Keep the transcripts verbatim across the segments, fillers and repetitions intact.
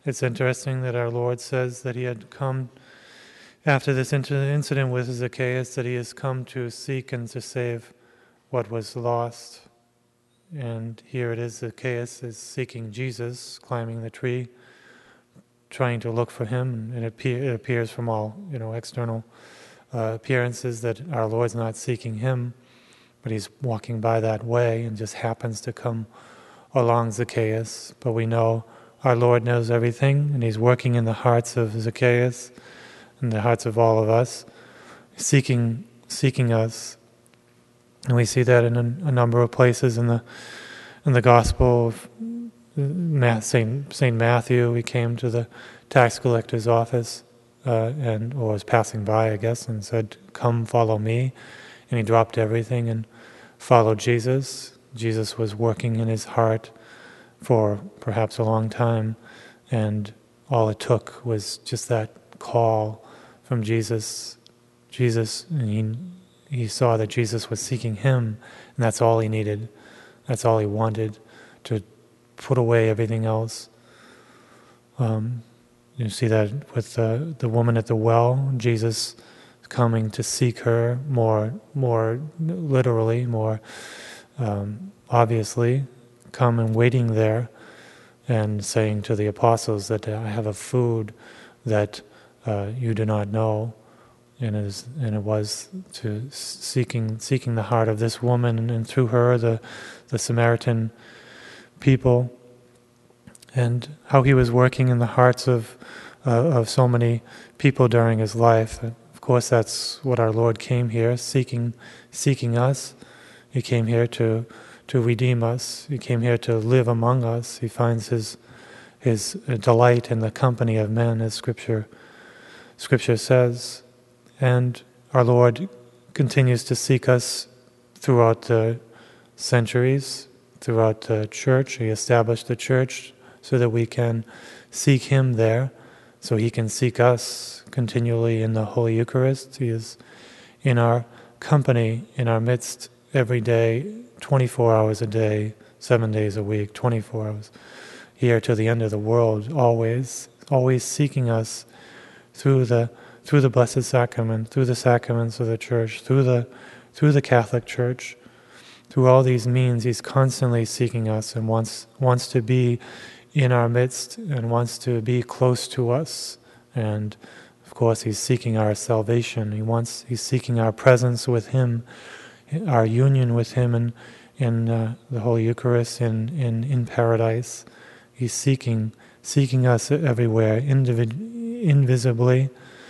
It's interesting that our Lord says that he had come, after this incident with Zacchaeus, that he has come to seek and to save what was lost. And here it is, Zacchaeus is seeking Jesus, climbing the tree, trying to look for him, and it, appear, it appears from all, you know, external uh, appearances that our Lord's not seeking him, but he's walking by that way and just happens to come along Zacchaeus. But we know our Lord knows everything, and he's working in the hearts of Zacchaeus and the hearts of all of us, seeking seeking us. And we see that in a, a number of places in the in the Gospel of Saint Saint Matthew. He came to the tax collector's office uh, and or was passing by, I guess, and said, "Come, follow me." And he dropped everything and followed Jesus. Jesus was working in his heart for perhaps a long time, and all it took was just that call from Jesus. Jesus, and he, he saw that Jesus was seeking him, and that's all he needed. That's all he wanted, to put away everything else. Um, you see that with the, the woman at the well, Jesus coming to seek her more, more literally, more um, obviously, come and waiting there and saying to the apostles that I have a food that uh, you do not know. And it, is, and it was to seeking seeking the heart of this woman, and, and through her the the Samaritan people, and how he was working in the hearts of uh, of so many people during his life. Of course, that's what our Lord came here, seeking seeking us. He came here to to redeem us. He came here to live among us. He finds his his delight in the company of men, as Scripture Scripture says. And our Lord continues to seek us throughout the centuries, throughout the church. He established the church so that we can seek him there, so he can seek us continually in the Holy Eucharist. He is in our company, in our midst every day, twenty-four hours a day, seven days a week, twenty-four hours, here to the end of the world, always, always seeking us through the through the Blessed Sacrament, through the sacraments of the Church, through the through the Catholic Church. Through all these means, he's constantly seeking us and wants wants to be in our midst and wants to be close to us. And of course, he's seeking our salvation. He wants he's seeking our presence with him, our union with him in in uh, the Holy Eucharist, in in in paradise. He's seeking seeking us everywhere, individ- invisibly.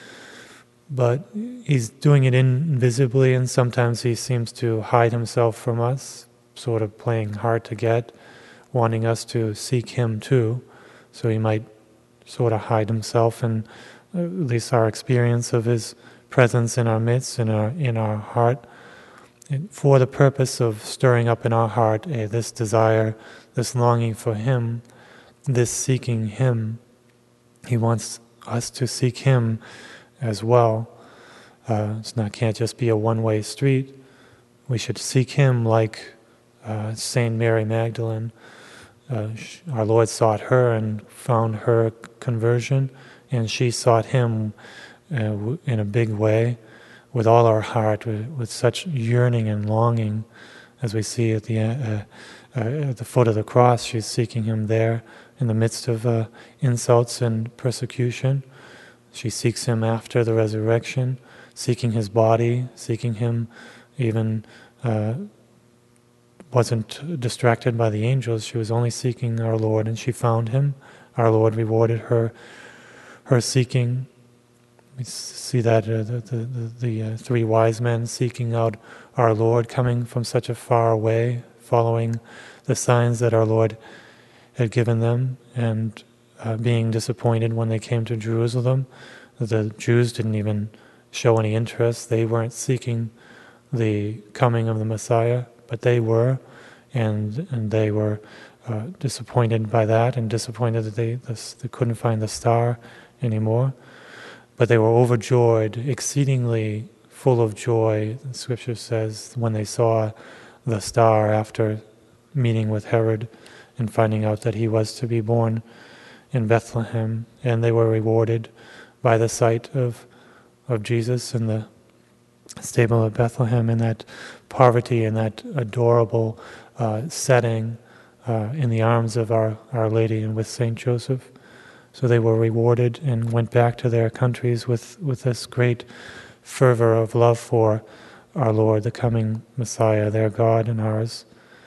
But he's doing it invisibly, and sometimes he seems to hide himself from us, sort of playing hard to get, wanting us to seek him too. So he might sort of hide himself, and at least our experience of his presence in our midst, in our in our heart, for the purpose of stirring up in our heart eh, this desire, this longing for him, this seeking him. He wants us to seek him as well. Uh, it's not can't just be a one-way street. We should seek him like uh, Saint Mary Magdalene. Uh, our Lord sought her and found her conversion, and she sought him uh, in a big way, with all our heart, with, with such yearning and longing, as we see at the uh, uh, at the foot of the cross. She's seeking him there in the midst of uh, insults and persecution. She seeks him after the resurrection, seeking his body, seeking him, even uh, wasn't distracted by the angels. She was only seeking our Lord, and she found him. Our Lord rewarded her her seeking. We see that uh, the, the, the, the uh, three wise men seeking out our Lord, coming from such a far way, following the signs that our Lord had given them, and Uh, being disappointed when they came to Jerusalem. The Jews didn't even show any interest. They weren't seeking the coming of the Messiah, but they were, and and they were uh, disappointed by that, and disappointed that they, this, they couldn't find the star anymore. But they were overjoyed, exceedingly full of joy, the Scripture says, when they saw the star after meeting with Herod and finding out that he was to be born in Bethlehem, and they were rewarded by the sight of of Jesus in the stable of Bethlehem, in that poverty, in that adorable uh, setting, uh, in the arms of our, our Lady and with Saint Joseph. So they were rewarded and went back to their countries with, with this great fervor of love for our Lord, the coming Messiah, their God and ours.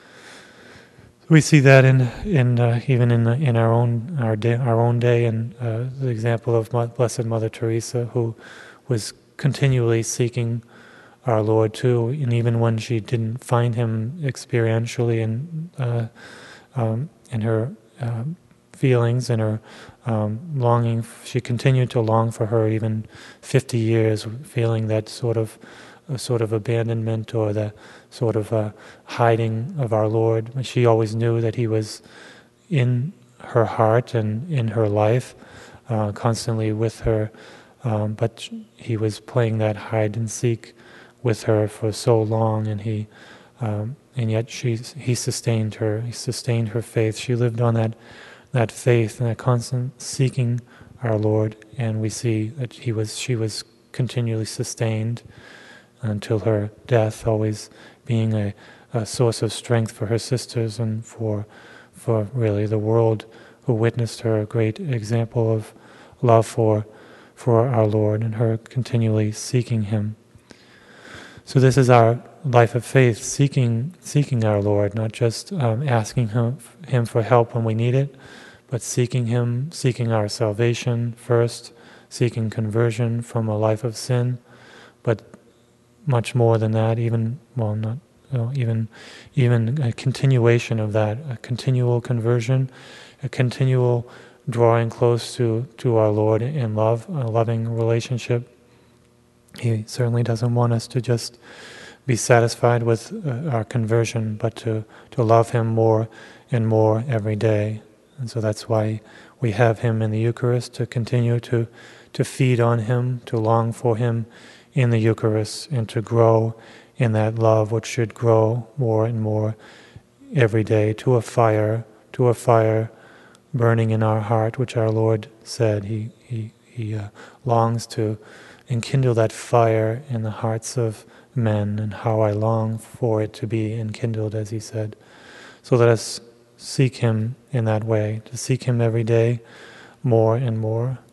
We see that in in uh, even in in our own our day, our own day, and uh, the example of Blessed Mother Teresa, who was continually seeking our Lord too, and even when she didn't find Him experientially in uh, um, in her uh, feelings and her um, longing, she continued to long for her even fifty years, feeling that sort of a sort of abandonment or the sort of uh, hiding of our Lord. She always knew that He was in her heart and in her life, uh, constantly with her, um, but He was playing that hide and seek with her for so long, and He, um, and yet she, He sustained her. He sustained her faith. She lived on that that faith and that constant seeking our Lord, and we see that He was, she was continually sustained until her death, always being a, a source of strength for her sisters and for for really the world who witnessed her, a great example of love for for our Lord and her continually seeking Him. So this is our life of faith, seeking seeking our Lord, not just um, asking him, him for help when we need it, but seeking Him, seeking our salvation first, seeking conversion from a life of sin, but much more than that, even, well, not, you know, even, even a continuation of that, a continual conversion, a continual drawing close to, to our Lord in love, a loving relationship. He certainly doesn't want us to just be satisfied with uh, our conversion, but to, to love Him more and more every day. And so that's why we have Him in the Eucharist, to continue to, to feed on Him, to long for Him in the Eucharist, and to grow in that love which should grow more and more every day to a fire, to a fire burning in our heart, which our Lord said He He, he uh, longs to enkindle that fire in the hearts of men, and how I long for it to be enkindled, as He said. So let us seek Him in that way, to seek Him every day more and more.